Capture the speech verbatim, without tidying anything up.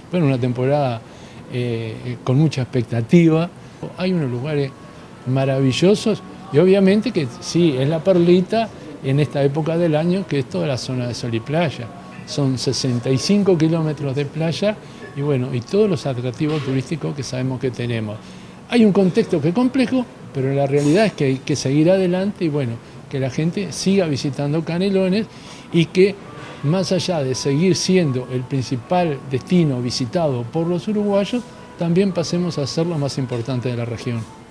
bueno, una temporada eh, con mucha expectativa. Hay unos lugares maravillosos y obviamente que sí, es la perlita en esta época del año, que es toda la zona de sol y playa. Son sesenta y cinco kilómetros de playa y bueno, y todos los atractivos turísticos que sabemos que tenemos. Hay un contexto que es complejo, pero la realidad es que hay que seguir adelante y bueno, que la gente siga visitando Canelones y que más allá de seguir siendo el principal destino visitado por los uruguayos, también pasemos a ser lo más importante de la región.